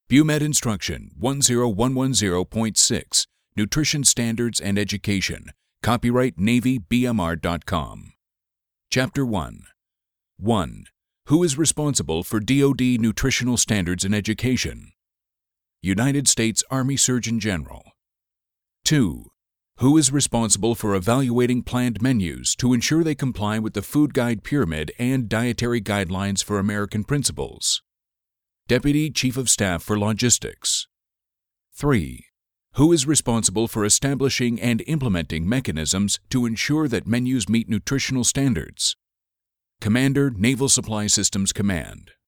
BUMED Instruction 10110.6 Nutrition Standards and Education. Copyright NavyBMR.com. Chapter 1. 1. Who is responsible for DoD nutritional standards and education? United States Army Surgeon General. 2. Who is responsible for evaluating planned menus to ensure they comply with the Food Guide Pyramid and Dietary Guidelines for American Principles? Deputy Chief of Staff for Logistics. 3. Who is responsible for establishing and implementing mechanisms to ensure that menus meet nutritional standards? Commander, Naval Supply Systems Command.